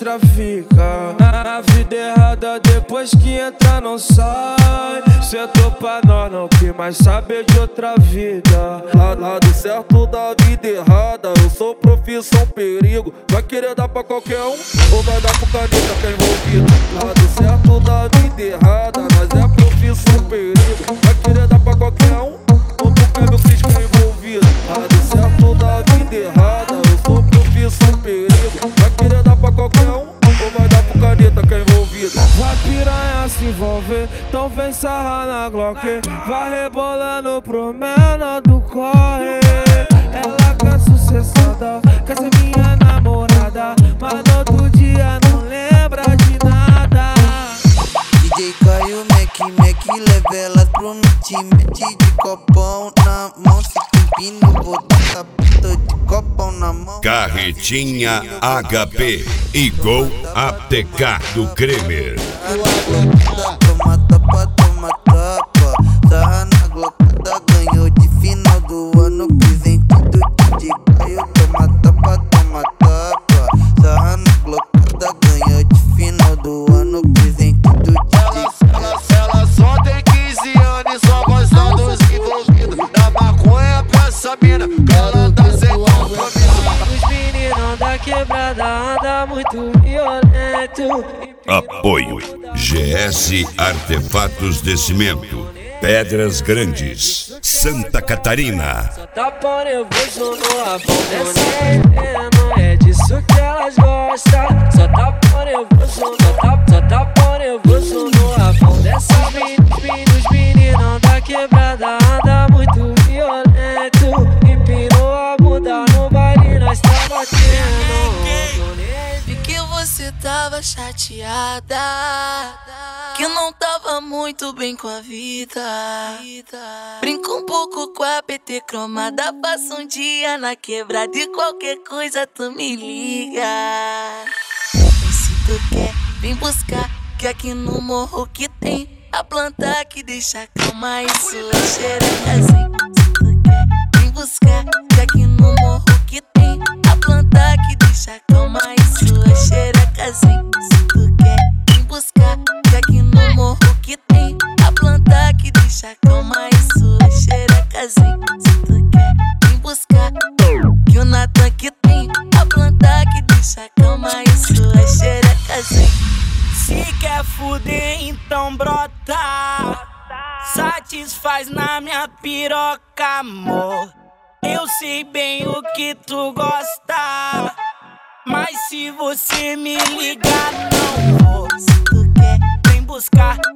outra fica. A vida errada depois que entra não sai. Sentou pra nós, não quer mais saber de outra vida. Lado certo da vida errada, eu sou profissão perigo. Vai querer dar pra qualquer um ou vai dar pro caneta que é envolvido? Lado certo da vida errada, nós é profissão perigo. Vai querer dar pra qualquer um ou tu quer meu cris que é envolvido? Lado certo da vida errada, eu sou profissão perigo. Vai querer dar pra qualquer um ou vai dar pro caneta que é envolvido? Vai piranha se envolver, então vem sarrar na Glock. Vai rebolando pro menor do corre. Ela quer sucessada, quer ser minha namorada, mas no outro dia não lembra de nada. DJ Caio, Mac, leva elas pro meu time. Mete de copão na mão, se empina, vou dar sapata de copão na mão. Carretinha HP e Gol APK do Kremer. Toma tapa, sarra na glocada, ganhou de final do ano, presente do DJ Caio. Toma tapa, sarra na glocada, ganhou de final do ano, presente do DJ Caio. Ela só tem 15 anos e só gosta dos envolvidos. Da maconha pra essa mina, ela tá sem compromisso. Os meninos da quebrada andam muito violento. Apoio GS Artefatos de Cimento, Pedras Grandes, Santa Catarina. Só tapa nervoso no rabão. Essa ideia não é disso que elas gostam. Só tapa nervoso, só tapa nervoso no rabão. Dessas meninos, meninos da quebrada andam muito violento. Empinou a bunda no baile, nós tá batendo. Vi que você tava chateada, que não tava muito bem com a vida. Brinca um pouco com a PT cromada, passa um dia na quebrada e qualquer coisa tu me liga. E se tu quer, vem buscar, que aqui no morro que tem a planta que deixa calma e sua xerecazinha. Se tu quer, vem buscar, que aqui no morro que tem a planta que deixa calma e sua xerecazinha. Se tu quer, vem buscar, que aqui no morro que tem a planta que deixa calma e sua xerecazinha. Se tu quer, vem buscar, que o Natan que tem a planta que deixa calma e sua xerecazinha. Se quer fuder, então brota, satisfaz na minha piroca, amor. Eu sei bem o que tu gosta, mas se você me ligar, não vou. Se tu quer, Vem buscar,